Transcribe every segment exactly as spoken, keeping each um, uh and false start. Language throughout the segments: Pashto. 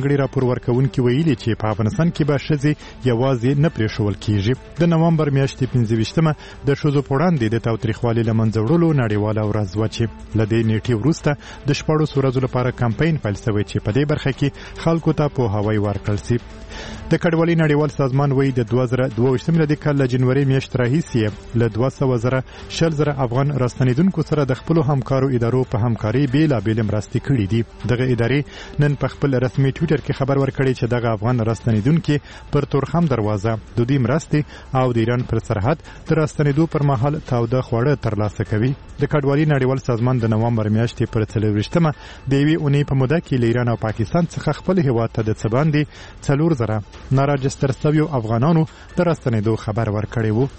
ځانګړي راپور ورکوونکي ویلي چې په افغانستان کې به ښځې یوازې نه پرېښول کېږي. د نومبر میاشتې پنځه ویشتمه د ښځو په وړاندې د تاوتریخوالي له منځه وړلو نړیواله ورځ وه چې له دې نیټې وروسته د شپاړسو ورځو لپاره کمپاین پیل شوی چې په دې برخه کې خلکو ته پوهاوی ورکړل شي. د کډوالۍ نړیوال سازمان وایي د دوه زره دوه ویشت میلادي کال له جنوري میاشتې راهیسې له دوه سوه زره شل زره افغان راستنېدونکو سره د خپلو همکارو ادارو په همکارۍ بېلابېلې مرستې کړي دي. دغه ادارې نن په خپل رسمي ټویټر کې خبر ورکړی چې دغه افغان راستنېدونکي پر تورخم دروازه د دوی مرستې او د ایران پر سرحد د راستنېدو پر مهال تاوده خواړه ترلاسه کوي. د کډوالۍ نړیوال سازمان د نومبر میاشتې پر څلرویشتمه د یوې اونۍ په موده کې له ایران او پاکستان څخه خپل هېواد ته د څه باندې څلور زره ناراجستر شویو افغانانو د راستنېدو خبر ورکړی و.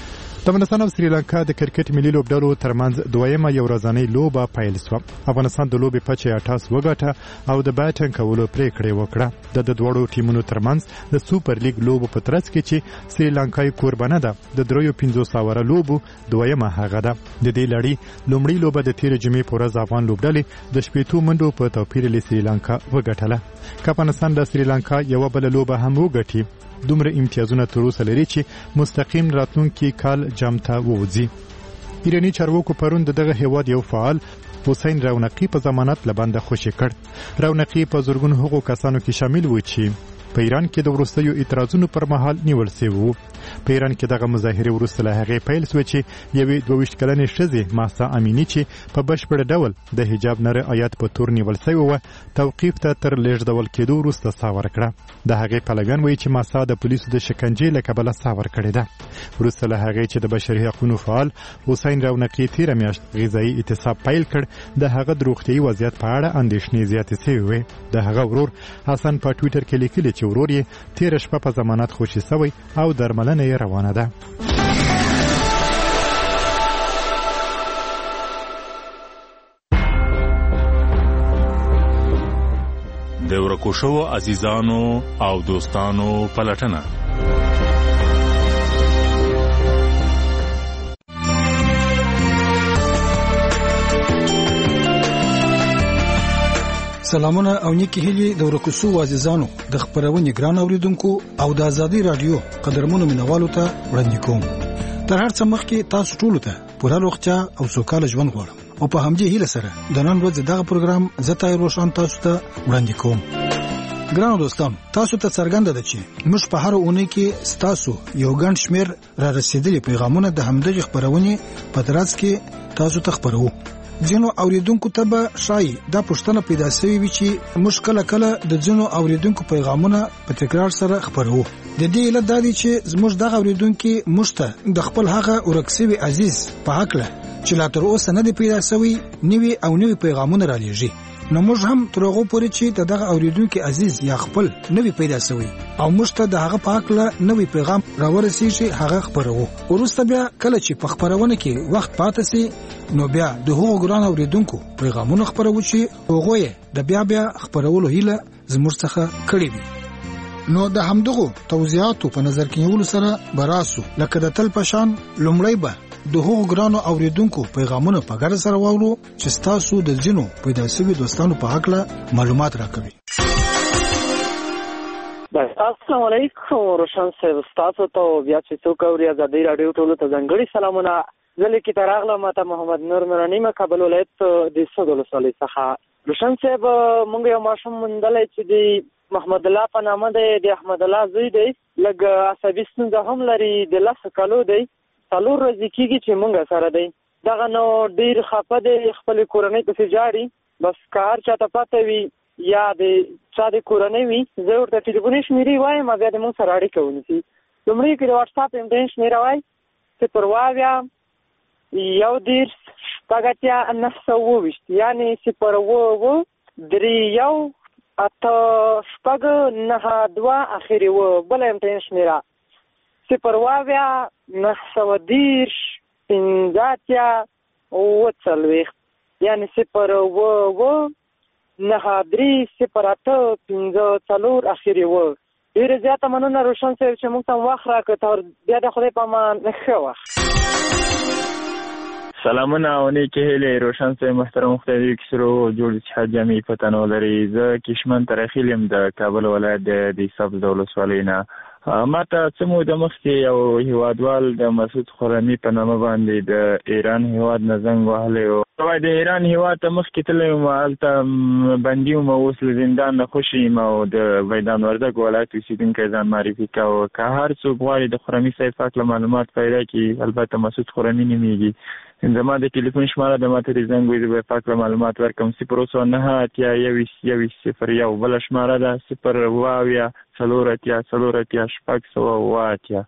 د افغانستان او سریلانکا د کرکټ ملي لوبډلو ترمنځ دویمه یو ورځنۍ لوبه پیل شوه. افغانستان د لوبې پچې اټاس وګټه او د بیټنګ کولو پریکړه وکړه. د دواړو ټیمونو ترمنځ د سوپر لیګ لوبو په ترڅ کې چې سریلانکای کوربانه ده د دریو پنځوس اوره لوبو دویمه هغه ده. د دې لړۍ لومړۍ لوبه د تېرې جمعې په ورځ افغان لوبډلې د شپېتو منډو په توپیر له سریلانکا وګټله. که افغانستان د سریلانکا یوه بله لوبه هم وګټي دومره امتیازونه تر اوسه لري چې مستقیم راتلونکي کال جام ته ووځي. ایراني چارواکو پرون دغه هیواد یو فعال حسین رونقی په ضمانت له بنده خوشي کړ. رونقی په زرګونو هغو کسانو کې شامل و چې په ایران کې د وروستیو اعتراضونو پر مهال نیول شوي وو. په ایران کې دغه مظاهرې وروسته له هغې پیل شوې چې یوې دوه ویشت کلنې ښځې مهسا امیني چې په بشپړ ډول د حجاب نه رعایت په تور نیول شوې وه توقیف ته تر لېږدول کېدو وروسته ساه ورکړه. د هغې پلویان وایي چې مهسا د پولیسو د شکنجې له کبله ساه ورکړې ده. وروسته له هغې چې د بشري حقونو فعال حسین رونقي تېره میاشت غذایي اعتصاب پیل کړ د هغه د روغتیایي وضعیت په اړه اندېښنې زیاتې شوې وې. د هغه ورور حسن په ټویټر کې لیکلي چې ورور یې تېره شپه په ضمانت خوشي شوی او درملنه یې روانه ده. د ورکو شوو عزیزانو او دوستانو پلټنه. سلامونه او نیکی هیلې د ورکو شوو عزیزانو د خبرونې ګران اوریدونکو او د ازادي رادیو قدرمنو مینوالو ته وړاندې کوم. تر هر څه مخکې تاسو ټولو ته پوره روغتیا او سوکاله ژوند غواړم او په همدې هیله سره د نن ورځ دغه پروګرام زه طاهر روشن تاسو ته وړاندې کوم. ګرانو دوستانو، تاسو ته څرګنده ده چې موږ په هر اونۍ کې ستاسو یو ګڼ شمېر را رسېدلي پیغامونه د همدغې خپرونې په ترڅ کې تاسو ته خپروو. ځینو اوریدونکو ته به شایي دا پوښتنه پیدا شوې وي چې موږ کله کله د ځینو اوریدونکو پیغامونه په تکرار سره خپروو. د دې علت دا دی چې زموږ دغه اوریدونکي موږ ته د خپل هغه ورک شوي عزیز په هکله چې لا تر اوسه نه دی پیدا شوی نوي او نوي پیغامونه را لیږي. نو موږ هم تر هغو پورې چې د دغه اوریدونکي عزیز یا خپل نوي پیدا شوی او موږ ته د هغه په هکله نوي پیغام راورسېږي هغه خپروو. وروسته بیا کله چې په خپرونه کې وخت پاته سي نو بیا د هغو ګران اوریدونکو پیغامونه خپروو چې هغوی یې د بیا بیا خپرولو هیله زموږ څخه کړې وي. نو د همدغو توضیحاتو په نظر کې نیولو سره به راسو لکه د تل په شان لومړی به د هغو ګرانو اوریدونکو پیغامونه په ګډه سره واورو چې ستاسو د ځینو پیدا شوي دوستانو په هکله معلومات راکوي. السلام علیکم روشن صاحب، ستاسو ته بیا چې څوک اوري ازادي راډیو ټولو ته ځانګړي سلامونه. زه لیکې ته راغلم، ما ته محمد نور مراني م کابل ولایت د سود ولسوالۍ څخه. روشن صاحب، موږ یو ماشوم موندلی چې د محمد الله په نامه دی، د احمد الله زوی دی، لږ عصبي ستونزه هم لري، د لسو کالو دی، څلور ورځې کېږي چې موږ سره دی. دغه نو ډېر خفه دی، خپلې کورنۍ پسې جاړي. بس که هر چا ته پته وي یا د چا د کورنۍ وي، زه ورته ټلیفوني شمېرې وایم، بیا د موږ سره اړیکه ونیسي. لومړی کې د واټساپ امتحان شمېره وای صفر اووه اویا یو دېرش شپږ اتیا نهه سوه اووه ویشت، یعنې صفر اووه اووه درې یو اته شپږ نهه دوه اخرې اووه. بله امتحان شمېره صفر اووه اویا نهه سوه دېرش پنځه اتیا اووه څلوېښت، یعنې صفر اووه اووه نهه درې صفر اته پنځه څلور اخرې اووه. ډېره زیاته مننه روشن صاحب چې موږ ته وخت راکړ. بیا د خدای په امان، ښه وخت. سلامونه او نیکې هیلې روشن صاحب محترم مختلفو کسرو جوړ اتحاد جامعي پتنو لري. زه کشمن ترخیل یم د کابل ولایت د د سبز ولسوالۍ نه. ما ته څه موده مخکې یو هیوادوال د مسعود خرمي په نامه باندې د ایران هیواد نه زنګ وهلی و. د ایران هیواد ته مخکې تللی وم، هلته بندي وم، اوس له زندان نه خوشي یم او د میدان وردګ ولایت اوسېدونکی ځان معرفي کوه. که هر څوک غواړي د خرمي صاحب په هکله معلومات پیدا کړي، البته مسعود خرمي نومېږي، زما د ټلیفون شماره د ما ته د زنګ وي، زه به په هکله معلومات ورکړم. صفر اوه سوه نهه اتیا یوویشت یوویشت صفر یو بله شماره ده، صفر اوه اویا څلور اتیا څلور اتیا شپږ سوه اوه اتیا.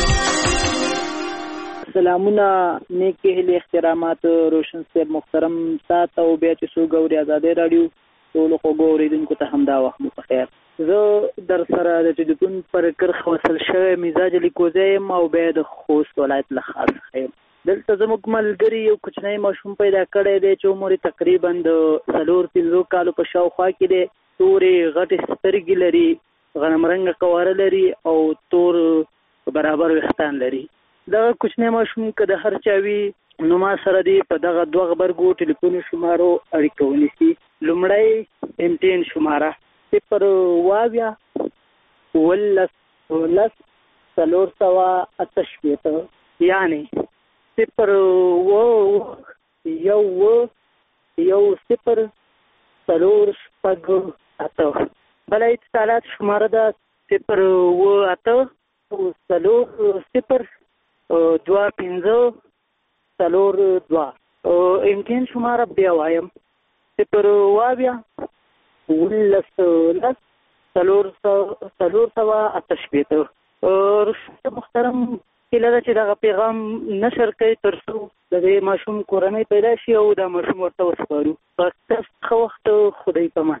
سلامونه، نیکې هیلې، احترامات روشن صاحب محترم ساته او بیا چې څوک اوري ازادۍ راډیو ټولو خوږو اورېدونکو ته همدا وخت مو په خیر. زه در سره د ټلیفون پر کرښه وصل شوی مزاج لیکوزی یم او بیا د خوست ولایت له ښار څخه یم. دلته زموږ ملګري یو کوچنی ماشوم پیدا کړی دی چې عمر یې تقریبا د څلور پنځو کالو په شاوخوا کې دی. تورې غټې سترګې لري، غنم رنګه قواره لري او تور برابر ویښتان لري. دغه کوچنی ماشوم که د هر چا وي نو ما سره دی په دغه دوه غبرګو ټلیفون شمارو اړیکه ونیسي. لومړی امتین شماره صفر اوه اویا اوولس اوولس څلور سوه اته شپېته، یعنې صفر اوه یو اوه یو صفر څلور شپږ اته. بله اتصالات شماره ده صفر اوه اته څلور صفر دوه پنځه څلور دوه. امتحان شماره بیا وایم صفر اوه اویا اوولس لس څلور څلور سوه اته شپېته. روشن محترم هیله ده چې دغه پیغام نشر کوي تر څو د دې ماشوم کورنۍ پیدا شي او دا ماشوم ورته وسپارو. ښه وخت، خدای پامان.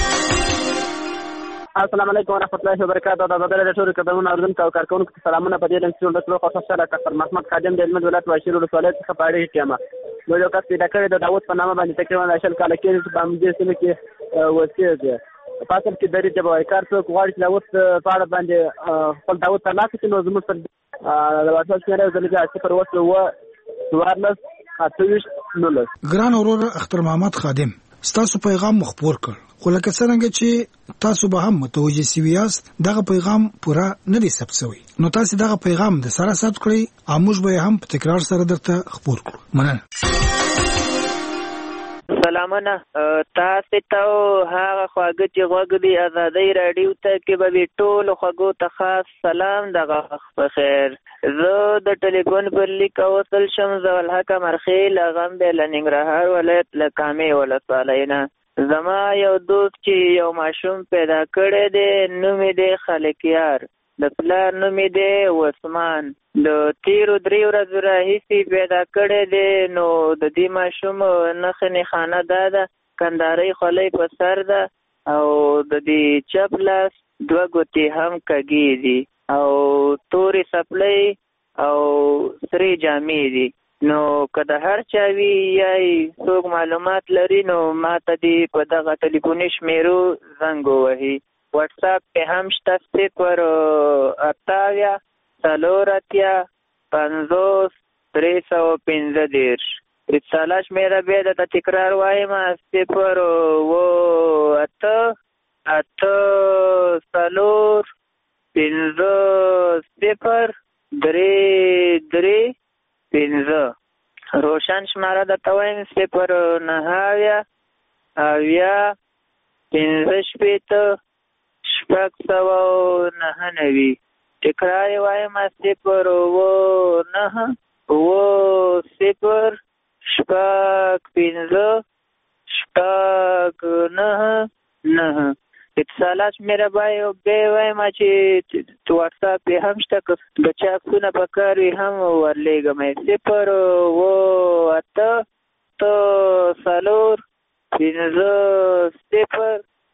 السلام علیکم ورحمۃ اللہ وبرکاتہ. د بدل د ټولو کډونو اردن او کارکونکو ته سلامونه. په دې لنډ څلور د خاصه سره ډاکټر محمد خادم د علم ولایت واشیر ولسوالۍ څخه پاړې کېما. نو یو کس پیدا کړی د داوود په نامه باندې تقریبا شل کاله کېږي چې په همدې سیمه کې اوسېږي. په اصل کې درې جبه وایي کار څوک غواړي چې داوود په اړه باندې خپل داوود ترلاسه کړي نو زموږ سره د واتساپ شمېره زه لیکه صفر اوه اوه څوارلس اته ویشت نولس. ګران ورور اختر محمد خادم، ستاسو پیغام مخبور کړ، خو لکه څنګه چې تاسو به هم متوجه سوي یاست دغه پیغام پوره نه دی ثبت شوی، نو تاسو دغه پیغام د سره ثبت کړئ او موږ به هم په تکرار سره درته خبر کړو. مننه. سلامونه، تاسو ته هغه خواږه چې غوږ دی ازادۍ راډیو ته کې به ټولو خوږو ته خاص سلام. دغه وخت په خیر. زه د ټلیفون پر لیک وصل شم. زه الحق مرخیل غمبې له ننګرهار ولایت له کامې ولسوالۍ نه. زما یو دوست چې یو ماشوم پیدا کړی دی، نوم یې دی خلقیار، د پلار نوم یې دی عثمان. د تیرو درې ورځو راهیسې پیدا کړی دی. نو د دې ماشوم نښې نښانه دا ده، کندارۍ خولۍ په سر ده او د دې چپ لاس دوه ګوتې هم کږې دي او تورې څپلۍ او سرې جامې دي. نو که د هر چا وي یا څوک معلومات لري نو ما ته دې په دغه ټلیفوني شمیرو زنګ ووهي. واټساپ پې هم شته صفر اته اویا څلور اتیا پنځوس درې سوه پنځه دېرش. اتصاله شمېره بیا درته تکرار وایم صفر اوه اته اته څلور پنځه صفر درې درې پنځه. روشن شماره درته وایم صفر نهه اویا اویا پنځه شپېته شپږ سوه نهه نوي. تکرار یې وایم صفر اوه نهه اوه صفر شپږ پنځه شپږ نهه نهه. اتصالات شمېره به بیا وایم چې واټساپ یې هم شته، که د چا عکسونه په کار وي هم ورلیږم. صفر اوه اته اته څلور پنځه صفر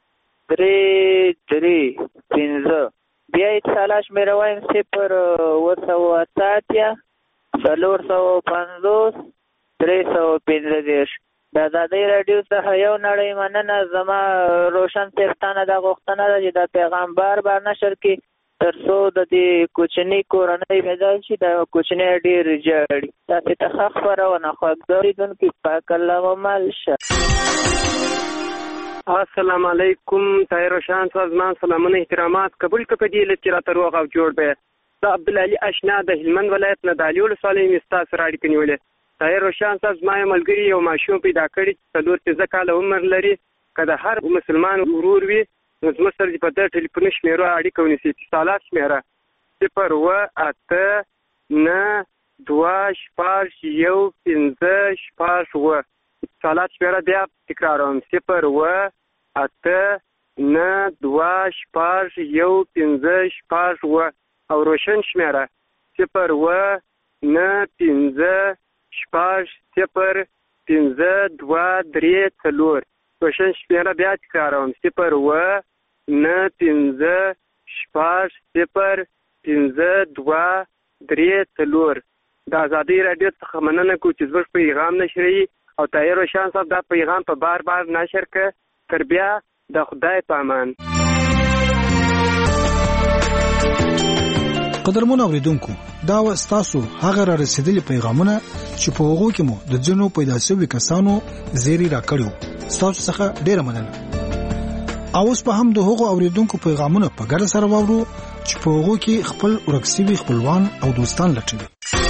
درې درې پنځه. بیا اتصالات شمېره وایم صفر اوه سوه اته اتیا څلور سوه پنځوس درې سوه پنځه دېرش. د ازادۍ راډیو څخه یو نړۍ مننه. زما روشن صاحب تانه دا غوښتنه ده چې دا پیغام بار بار نشر کړي تر څو د دې کوچنۍ کورنۍ پیدا شي دا کوچنۍ ډېر جاړي تاسې ته ښه خپرونه خوږ اورېدونکي پاک الله ومال شه. السلام علیکم طاهر روشن صاحب زما سلامونه احترامات قبول که په دې لږ چې راته روغ او جوړ به زه عبدالعلي اشنا د هلمند ولایت نه د علي ولسوالۍ مې ستا سره اړیکې نیولې. طاهر روشن صاحب زما یو ملګري یو ماشوم پیدا کړي چې څلور پنځه کاله عمر لري که د هر مسلمان ورور وي نو زموږ سره دې په ده ټلیفوني شمېرو اړیکه ونیسي. اتصالات شمېره صفر اوه اته نه دوه شپږ یو پنځه شپږ اوه. اتصالات شمېره بیا تکراروم صفر اوه اته نه دوه شپږ یو پنځه شپږ اوه او روشن شمېره صفر اوه نه پنځه شپږ صفر پنځه دوه درې څلور. روشن شمېره بیا تکراروم صفر اوه نه پنځه شپږ صفر پنځه دوه درې څلور. د ازادۍ راډیو څخه مننه کوو چې زموږ پیغام نشروي او طاهر روشن صاحب دا پیغام په بار بار نشر که. تر بیا د خدای په امان. قدرمن اوریدونکو دا و ستاسو هغه را رسیدلي پیغامونه چې په هغو کې مو د ځینو پیدا شوي کسانو زیری را کړو. ستاسو څخه ډیره مننه. اوس په هم د هغو اوریدونکو پیغامونه په ګډه سره واورو چې په هغو کې خپل ورک شوي خپلوان او دوستان لټوي.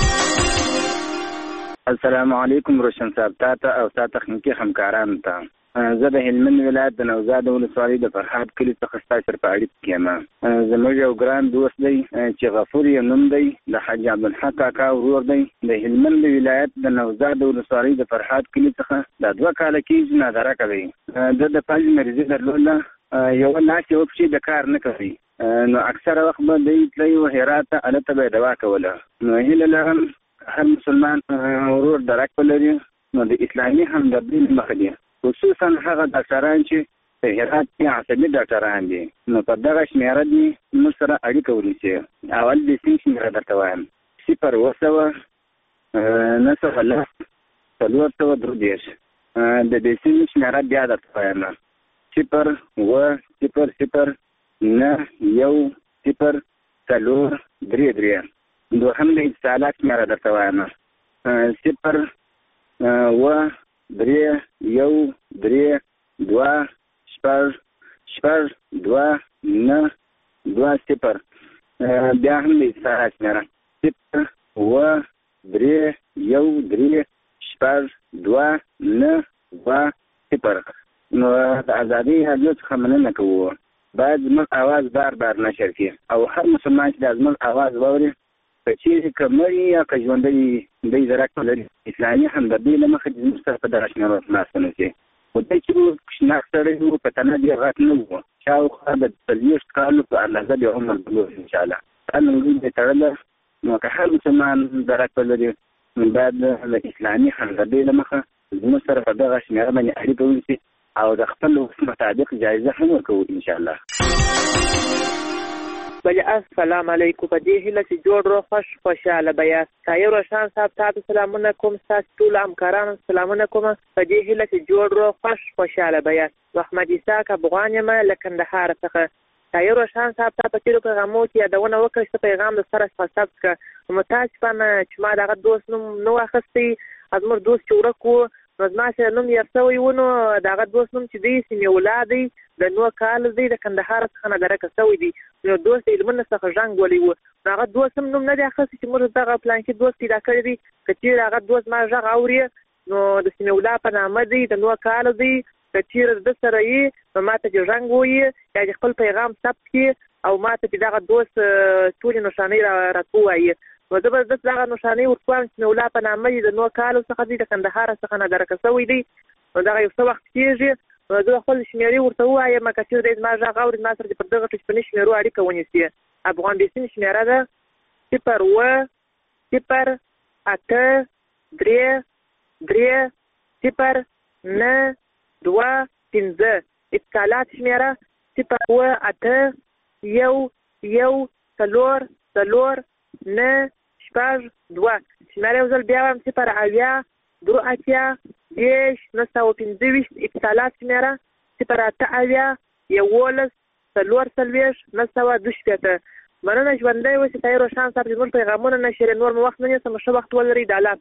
السلام علیکم روشن صاحب تاته او تا تخنیکي همکارانو ته. زه د هلمند ولایت د نوزاد ولسوالۍ د فرهاد کلي څخه ستا سره په اړیکه کې یم. زموږ یو ګران دوست دی چې غفور یې نوم دی د حاجي عبدالحق کاکا ورور دی د هلمند ولایت د نوزاد ولسوالۍ د فرهاد کلي څخه دا دوه کاله کېږي نادره کوي. د د فلج مریضي درلوده یوه لاس یوه پښې د کار نه کوي نو اکثره وخت به دی تللی و هرات ته هلته به یې دوا کوله. نو هیله لرم هر مسلمان ورور درک ولري نو د اسلامي همدردۍ له مخې دي خصوصا هغه ډاکټران چې په هرات کې عصبي ډاکټران دي نو په دغه شمېره دي موږ سره اړیکه ونیسي. اول د سیم شمېره درته وایم صفر اوه سوه نهه سوه لس څلور سوه درې دېرش. د دې سیم شمېره بیا درته وایم صفر اوه صفر صفر نه یو صفر څلور درې درې. دوهم د اتصالات شمېره درته وایم صفر اوه درې یو درې دوه شپږ شپږ دوه نه دوه صفر. بیا هم د اتصالات شمېره صفر اوه درې یو درې شپږ دوه نه دوه صفر. نو د ازادۍ راډیو څخه مننه کوو باید زموږ اواز بار بار نشر کړي او هر مسلمان چې د زموږ اواز واوري که چیرې که مړي یا که ژوندی دی درک ولري اسلامي همدردۍ له مخې د زموږ سره په دغه شمېرو خلاص نشي. خو دی چې کوچناک سړی و په تنه ډېر غټ نه و شاوخوا د څلوېښت کالو په اندازه د عمر بلوغ انشاءالله دا لنګۍ دی تړله. نو که هر مسلمان درک ولري نو باید د اسلامي همدردۍ له مخه زموږ سره په دغه شمېره باندې اړیکه ونیسي او د خپل وخت مطابق جایزه هم ورکوو انشاءالله. بله السلام علیکم. په دې هیله چې جوړ رو خوش خوشحاله به یاست. طاهر روشن صاحب تاسو سلامونه کوم ستاسو ټولو همکارانو سلامونه کوم په دې هیله چې جوړ رو خوش خوشحاله به یاست. محمد اسحاق افغان یم له کندهار څخه. طاهر روشن صاحب تا په تېرو پیغامو کې یادونه وکړه چې پیغام د سره څخه ثبت کړه متاسفانه چې ما دغه دوست نوم نه و اخیستی زموږ دوست چې ورک و نو زما سره نوم یې شوی و نو د هغه دوست نوم چې دی سیمې ولا دی د نوه کال دی د کندهار څخه نادرکه شوی دی نو دوست یې لمن څخه ژنګ ولی و نو هغه دوست هم نوم نه دی اخیستی چې موږ دغه پلانکي دوست پیدا کړی دی که چېرې هغه دوست ما غږ اوري نو د سیمې ولا په نامه دی د نوه کال دی که چېرې د سره یې نو ما ته چې ژنګ ووایي یا چې خپل پیغام ثبت کړي او ما ته چې دغه دوست ټولې نښانۍ راته ووایي نو زه به داسې دغه نښانۍ ورکوم چې سیمې ولا په نامه دی د نوه کالو څخه دی د کندهار څخه نادرکه شوی دی نو دغه یو څه وخت کېږي نو زه خپل شمېرې ورته ووایم که چېرې دی زما غږ اوري زما سره پر دغه ټلیفوني شمېرو اړیکه ونیسي. افغان بیسین شمېره ده صفر اوه صفر اته درې درې صفر نه دوه پنځه. اتصالات شمېره صفر اوه اته یو یو څلور څلور نه شپږ دوه. شمېره یو ځل بیا وایم صفر اویا درې اتیا دېرش نهه سوه پنځه ویشت. اتصالات شمېره صفر اته اویا یولس څلور څلوېښت نهه سوه دوه شپېته. مننه ژوندی اوسې طاهر روشان صاحب چې زموږ پیغامونه نشر نور مو وخت نه نیسم ښه وخت ولرئ د الله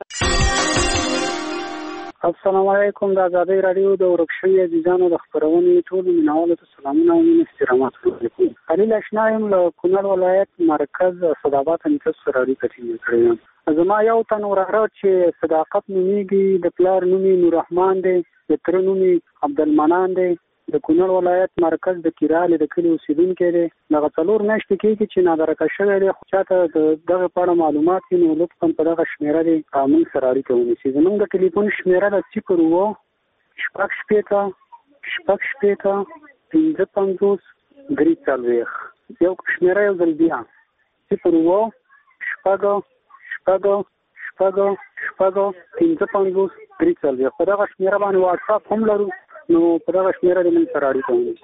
السلام علیکم د ازادۍ راډیو د ورک شوي عزیزانو د خپرونې ټولو مینوالو ته سلامونه او مینې احترامات علیکم. خلیل اشنا یم له کونړ ولایت مرکز صدابات نیکس سره اړیکه ټینګه کړې یم. زما یو تن وراره چې صداقت نومیږي د پلار نوم یې نوررحمان دی د تره نوم یې عبدالمنان دی د کونړ ولایت مرکز د کیرالې د کلي اوسېدونکی دی. دغه څلور میاشتې کېږي چې نادرکه شوی دی خو چاته د دغه په اړه معلومات وي نو لطفا په دغه شمېره دی موږ سره اړیکه ونیسي. زموږ د ټلیفون شمېره ده صفر اووه شپږ شپېته شپږ شپېته پنځه پنځوس درې څلوېښت. یو شمېره یو ځل بیا صفر اووه شپږ شپږ شپږ شپږ پنځه پنځوس درې څلوېښت. په دغه شمېره باندې واټساپ هم لرو نو په دغه شمېره د موږ سره اړیکه ونیسي.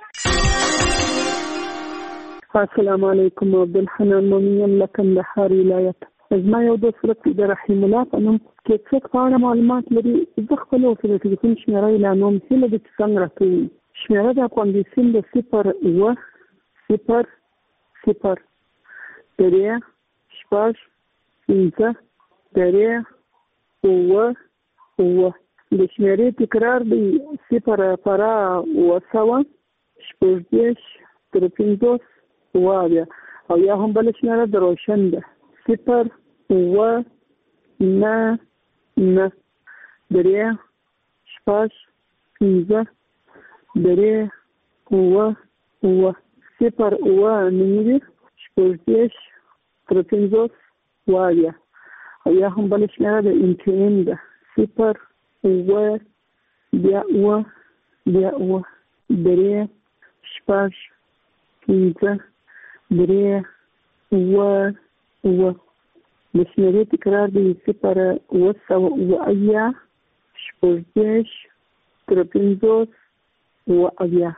السلام علیکم. عبدالحنان مومن یم له کندهار ولایت. زما یو دوست ورک د رحیم الله په نوم کې څوک په اړه معلومات لري زه خپله ورته د ټلیفون شمېره اعلانوم هیله ده چې څنګه راکوي. شمېره د اپاندیسین د صفر اووه صفر صفر درې شپږ پنځه درې اووه اووه. د شمېرې تکرار دی صفر پره اووه سوه شپږ دېرش تر پنځوس اووه اویا او یا هم بله شمېره د روشن ده صفر اووه نه نه درې شپږ پنځه درې اووه اووه. صفر اووه نوي شپږ دېرش تر پنځوس اووه اویا او یا هم بله شمېره د ام ټي ان ده صفر اووه بیا اووه بیا اووه درې شپږ پنځه درې اووه اووه. د شمېرې تکرار دی صفر اووه سوه اووه اویا شپږ دېرش تر پنځوس اووه اویا.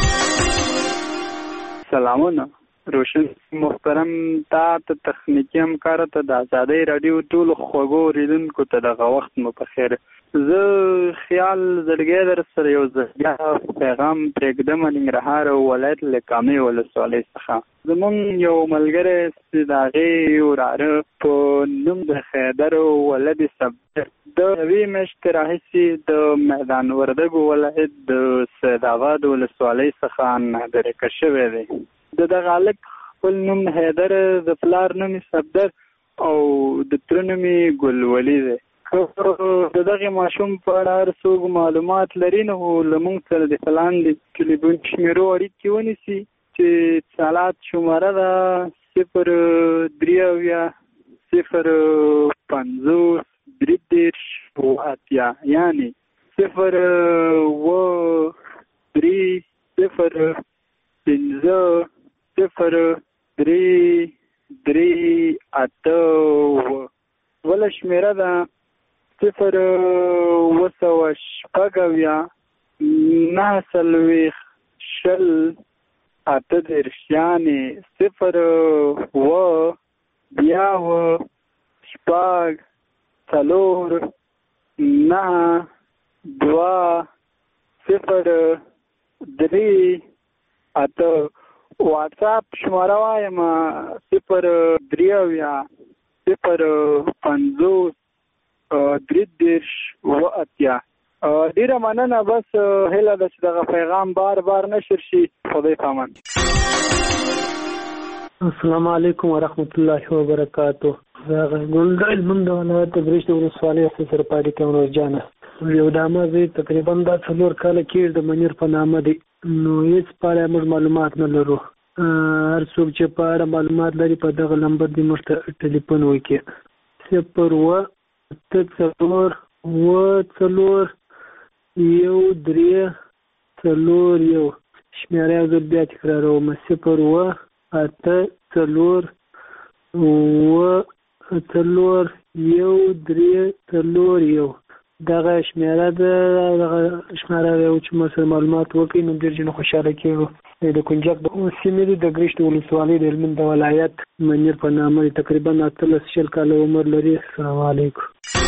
سلامونه روشن محترم تا ته تخنیکي همکاره ته د ازادۍ راډیو ټولو خوږو اورېدونکو ته دغه وخت مو په خیر. زه خیال زړګی در سره یو ځل بیا پیغام پرېږدم ننګرهار ولایت له کامې ولسوالۍ څخه. زمونږ یو ملګری چې د هغې وراره په نوم د خیدر ولد صبر د یوې میاشتې راهیسې د میدان وردګو ولایت د سیدآباد ولسوالۍ څخه نادرکه شوی دی. د دغه هلک خپل نوم حیدر د پلار نوم صبر او د تره نوم ګلولي دی. د دغه ماشوم په اړه هر څوک معلومات لري نو له موږ سره د لاندې ټلیفون شمېرو اړیکې ونیسي چې اتصالات شماره ده صفر درې اویا صفر پنځوس درې دېرش اووه اتیا یعنې صفر اووه درې صفر پنځه صفر درې درې اته اووه. بله شمېره ده صفر اووه سوه شپږ اویا نهه څلوېښت شل اته دېرش یعنې صفر اووه بیا اووه شپږ څلور نهه دوه صفر درې اته. واټساپ شماره وایم صفر درې اویا صفر پنځوس درې دېرش اووه اتیا. ډېره مننه. بس هیله ده چې دغه پیغام بار بار نشر شي. خدای پامان. السلام علیکم ورحمت الله وبرکاتو. زه ګلدل من د ولایت د برېښ د ولسوالۍ سره پاتې کوم روزانه یو دامه زه تقریبا دا څلور کاله کېږي د منیر په نامه دی نو هېڅ په اړه موږ معلومات نه لرو. هر څوک چې په اړه معلومات لري په دغه نمبر دې موږ ته ټلیفون وکړي صفر اووه اته څلور اووه څلور یو درې څلور یو. شمېره یو ځل بیا تکراروم صفر اووه اته څلور اووه څلور یو درې څلور یو. دغه شمېره ده. دغه شمېره یو چې موږ سره معلومات وکړي نو ډېر جنو خوشحاله کېږو. د کنجک د سیمې د ګرشت ولسوالۍ د هلمند د ولایت منیر په نامه تقریبا اتلس شل کاله عمر لري. السلام علیکم.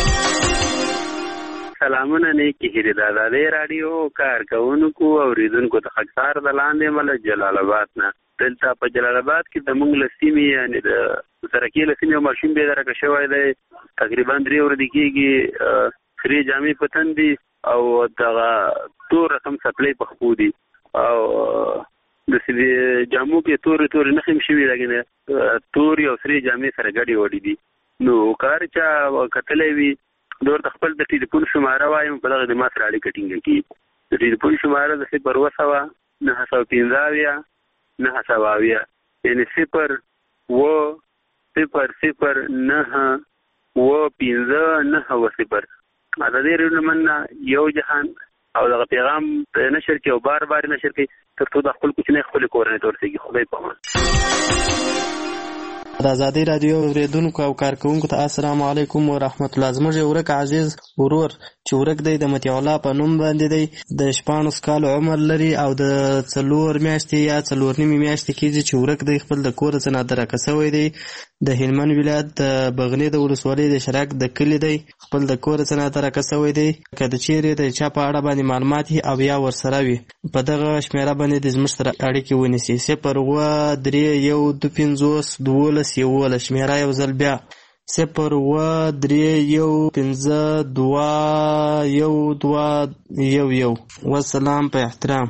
سلامونه نیکې هیلې د ازادۍ راډیو کارکوونکو او اوریدونکو ته خاکسار د لاندې مله جلال آباد نه دلته په جلال آباد کې د موږ له سیمې یعنې د سرکې له سیمې یو ماشوم بې درکه شوی دی. تقریبا درې ورځې کېږي سرې جامې په تن دي او دغه تور رقم څپلۍ په خپو دي او د سرې جامو کې تورې تورې نښې هم شوي لګې تورې او سرې جامې سره ګډې وډې دي. نو کار چا کتلی وي د ورته خپل د ټلیفون شماره وایم په دغه د ما سره اړیکه ټینګه کړي. د ټلیفون شماره د صفر اوه سوه نهه سوه پنځه اویا نهه سوه اویا یعنې صفر اوه صفر صفر نهه اوه پنځه نهه اوه صفر. ازادي راډیو نه مننه یو جهان او دغه پیغام نشر کړي او بار بار نشر کړي تر څو د خپل کوچنۍ خپلې کورنۍ ته ورسېږي. خدای په امان. د ازادي راډیو اوریدونکو او کارکونکو ته السلام علیکم ورحمت الله. زموږ یو ورک عزیز ورور چې ورک دی د مطیع الله په نوم باندې دی، د شپاړس کالو عمر لري او د څلور میاشتې یا څلور نیمې میاشتې کېږي چې ورک دی. خپل د کور څخه نادرکه شوی دی. د هلمند ولایت د بغنی د ولسوالۍ د شراک د کلي دی. خپل د کور څخه نادرکه شوی دی. که د چیرې د چا په اړه باندې معلومات او یا ورسره وي په دغه شمیره باندې د زموږ سره اړیکې ونیسي. صفر اوه درې یو دوه پنځوس دولس یولس شمیره یو ځل بیا صفر اوه درې یو پنځه دوه یو دوه یو یو. والسلام په احترام.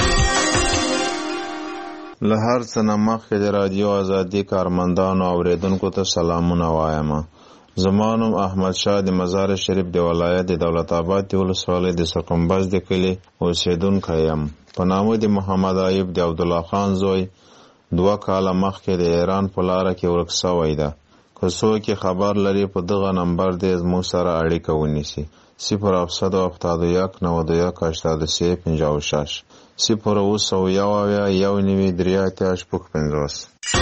له هر څه نه مخکې د رادیو ازادي کارمندانو او اوریدونکو ته سلامونه وایم. زما نوم احمد شاه د مزار شریف د ولایت د دولت آباد د ولسوالۍ د سرکمبز د کلي اوسیدونکی یم. په نامه د محمد ایوب د عبدالله خان زوی دوه کاله مخکې د ایران په لاره کې ورک شوی ده. که څوک خبر لري په دغه نمبر دې زموږ سره اړیکه ونیسي. صفر هفتصد و هفتاد و یک نود و یک هشتاد و سه پنجاه و شش صفر اوه سوه یو اویا یو نوي درې اتیا شپږ پنځوس.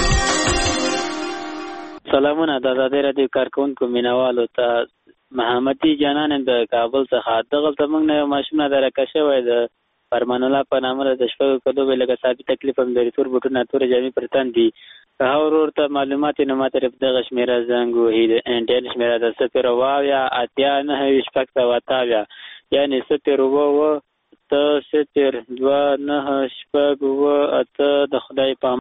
سلامونه د ازادي راډیو کارکونکو مینوالو ته. محمدي جانان د کابل څخه. دغلته موږ نه یو ماشوم نادرکه شوی د فرمان الله په نامه د شپږو کلو به لکه ثابت تکلیف هم لري. تور بوټونه تورې جامې پر تن دي. که هغه ورور ته معلومات یې نو ما طرف دغه شمېره زنګ وهي. د انټرنټ شمېره ده صفر اوه اویا اتیا نهه ویشت شپږ سوه اته اویا یعنې صفر اوه اوه اته صفر دوه نهه شپږ اوه اته. د خدای په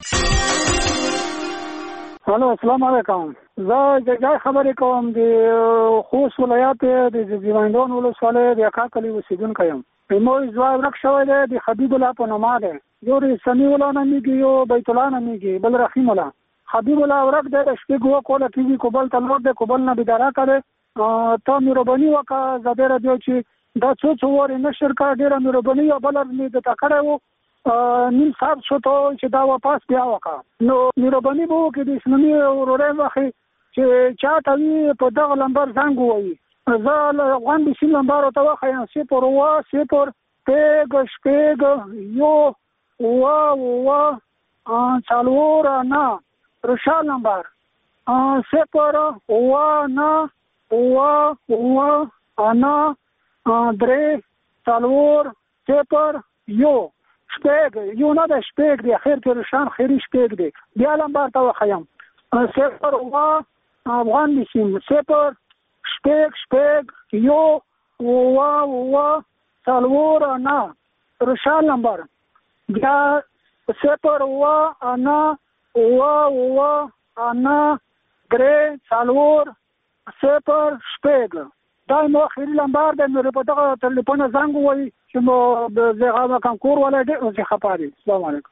الو السلام علیکم. زه جګای خبرې کوم د خوست ولایت د زیواندون ولسوالۍ د اکا کلي اوسېدونکی یم. زموږ ځوان ورک شوی دی د حبیب الله په نامه دی. یو رسمي الله نومیږي یو بیت الله نومیږي بل رحیم الله. حبیب الله ورک دی د شپږ اوه کاله کېږي. کوبل ته لوړ دی کوبل نه بیداره کړی. ته مهرباني وکړه ازادي راډیو چې دا څو څو وارې نشر کړه. ډېره مهرباني او بله مې درته کړی وو نیم ساعت شو ته چې دا واپس بیا وکړه. نو مهرباني به وکړي د اسلامي ورورۍ مخې چې چا ته وي په دغه نمبر زنګ ووایي. زه له افغان بیسي نمبر ورته وښیم صفر اوه صفر شپږ شپږ یو اوه اوه څلور نه روشال نمبر صفر اوه نه اوه اوه نه درې څلور صفر یو شپږ یو نه ده شپږ دی خیر کې روشان خیري شپږ دی. بیا نمبر ته وښیم صفر اوه افغان بیسي صفر شپږ شپږ یو اوه اوه څلور نه روشال نمبر. بیا صفر اوه نه اوه اوه نه درې څلور صفر شپږ. دا مو اخري نمبر دی. نو په دغه ټلیفون زنګ ووایي چې مو د زغامه کانکور ولا ډېر څه خبر دي. السلام علیکم.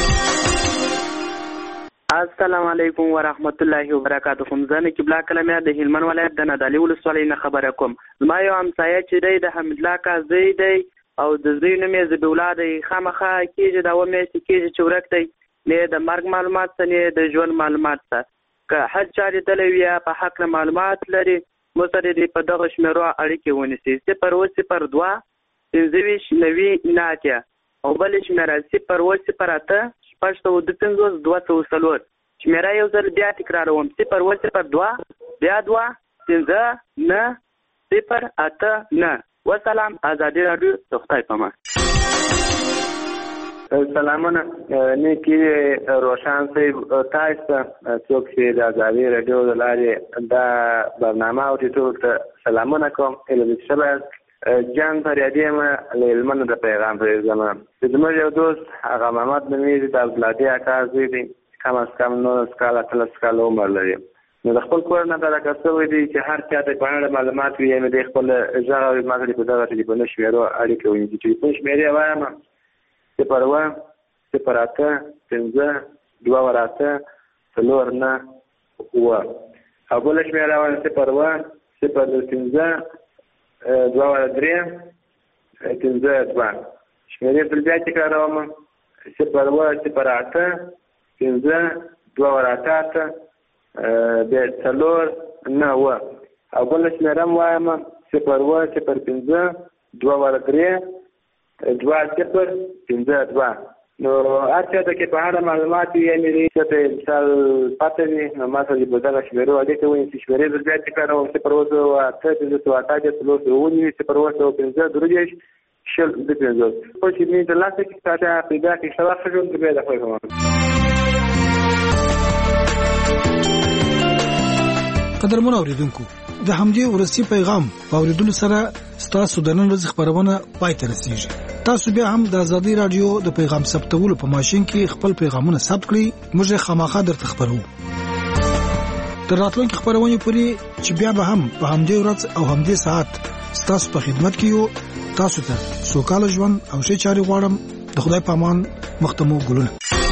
السلام علیکم ورحمت الله وبرکاته. زه نقیب الله کلمه د هلمند ولایت د نادعلي ولسوالۍ نه خبره کوم. زما یو همسایه چې دی د حمید الله کاکا زوی دی او د زوی نوم یې ذبیح الله دی. خامخا کېږي دا اووه میاشتې کېږي چې ورک دی. نه د مرګ معلومات څه نه د ژوند معلومات څه. که هر چا لیدلی وي یا په حق معلومات لري مو سره دې په دغه شمېرو اړیکې ونیسي. صفر اوه صفر دوه پنځه ویشت نوي نه اتیا او بلې شمېره صفر اوه صفر اته شپږ سوه دوه پنځوس دوه سوه څلور. شمېره یو ځل بیا تکراروم صفر اوه صفر دوه بیا دوه پنځه نه صفر اته نه. وسلام. ازادي راډیو د خدای په امان. سلامونه نیکی روشان صاحب. تاسو ته څوک چې د ازادي راډیو د لارې دا برنامه اوري ټول ته سلامونه کوم. اله دې شبه جان فریادي یم له هلمند د پیغام پرېږدم. زموږ یو دوست هغه محمد نومیږي د عبدالهادي اکا زوی دی، کم از کم نولس کاله اتلس کاله عمر لري. نو د خپل کور نه دا راکړه شوی دی چې هر چا ته په اړه معلومات وي، یعنې دی خپل غږ او ما ته په دغه ټلیفون شمیرو اړیکه ونیسي. ټلیفون شمېرې یې وایم: صفر اوه صفر اته پنځه دوه ور اته څلور نه اووه، او بله شمېره وایم: صفر اوه صفر پنځه دوه ور درې پنځه دوه. شمېرې بل بیا تکراروم: صفر اوه صفر اته پنځه دوه ور اته اته بیا څلور نه اووه، او بله شمېره هم وایم: صفر اوه صفر پنځه دوه ور درې دوه صفر پنځه دوه. نو هر چا ته کې په اړه معلومات وي، یعنې څه ته مثال پته وي، نو ما سره په دغه شمېرو اړیکه ونیسي. شمېرې بل بیا تکراروم: صفر اوه سوه اته پنځه سوه اته اتیا څلور سوه اووه نوي صفر اوه سوه پنځه درې دېرش شل دوه پنځوس. خو چې مې ترلاسه کړي تا ته پیدا کړي ښه وخت ښه ژوند کړي بیا د خدای په امان. قدرمن اوریدونکو، د همدې ورسي پیغام په اوریدلو سره ستاسو د نن ورځې خبرونه پای ته رسیږي. تاسو بیا هم د ازادي رادیو د پیغام ثبتولو په ماشين کې خپل پیغامونه ثبت کړئ، موږ یې خامخا درته خبرو. تر راتلونکي خبرونه پورې چې بیا به هم په همدې ورځ او همدې ساعت ستاسو په خدمت کې یو. تاسو ته سوکاله ژوند او ښه چارې غواړم. د خدای په امان. مختمو ګلونه.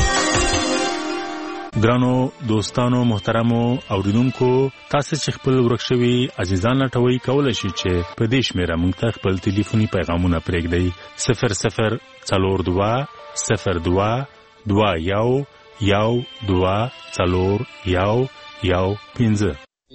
ګرانو دوستانو محترمو اوریدونکو، تاسو چې خپل ورک شوي عزیزان لټوي کولای شئ چې په دې شمیره موږ ته خپل ټلیفوني پیغامونه پرېږدئ: صفر صفر څلور دوه صفر دوه دوه یو یو دوه څلور یو یو پنځه.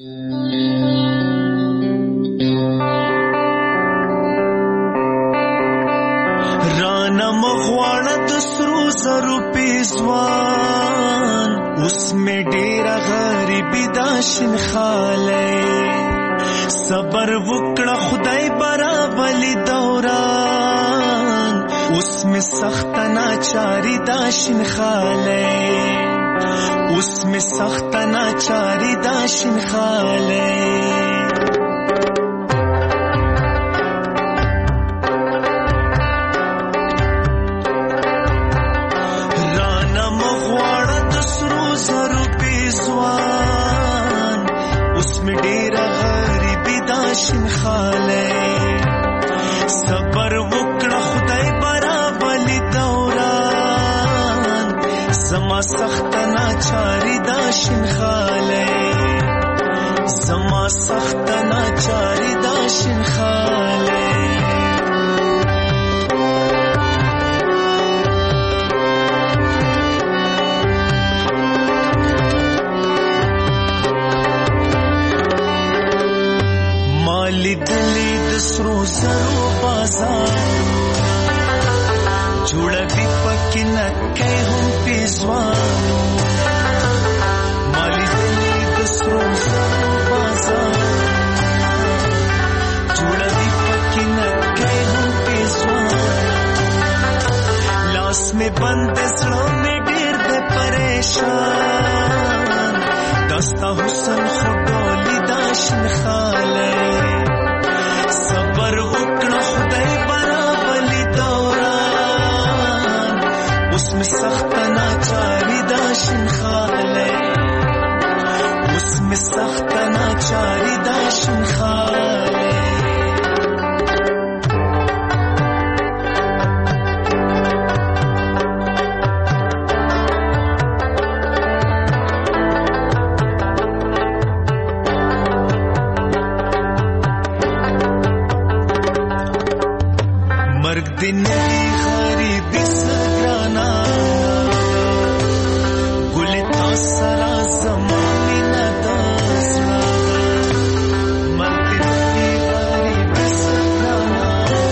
رانا مغواړه د سرو زرو پیزوان، اوس مې ډېره غریبي دا شینخالی، صبر وکړه خدای برابلي دوران، اوس مې سخته ناچاري دا شینخالی، اوس مې سخته ناچاري دا شینخالی. صبر وکړه خدای برابلي دوران، زما سخت ناچاري دا شینخالی، زما سخت ناچاري دا شینخالی. مالی دلی د سرو زرو بازارونه، جوړوي پکې نکۍ هم پیزوانونه، مالی دلی د سرو زرو بازارونه، جوړوي پکې نکۍ هم پیزوانونه، لاس مې بند زړه مې ډېر دی پریشان، داستا حسن خو ډولي دا شینخالی، صبر وکړه خدای برابلي دوران، اوس مې سخته ناچاري دا شینخالی، اوس مې سخته ناچاري دا شینخالی. دنیای غریبی سگرانا گلی تا سرا زمانی ندازنا، مرد دنیای غریبی سگرانا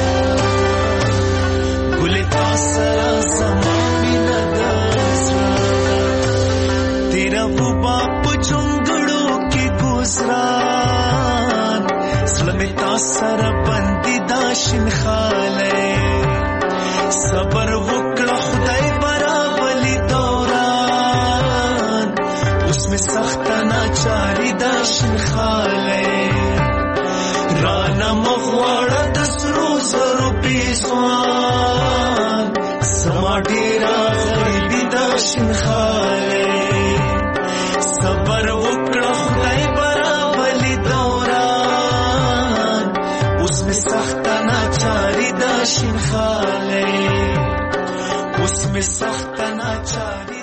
گلی تا سرا زمانی ندازنا، تیرا وہ باپ جنگڑوں کی گزران، سلمی تا سرا بندی دا شینخالی، صبر وکړه خدای برابلي دوران، اوس مې سخته ناچاري دا شینخالی، رانه مغواړه د سرو زرو پیسوان زما ډیرا غریبی دا شنخاله صبر وکړه خدای برابلی دوران اوس می سخت ناچاری دا شنخاله اوس می سخت ناچاری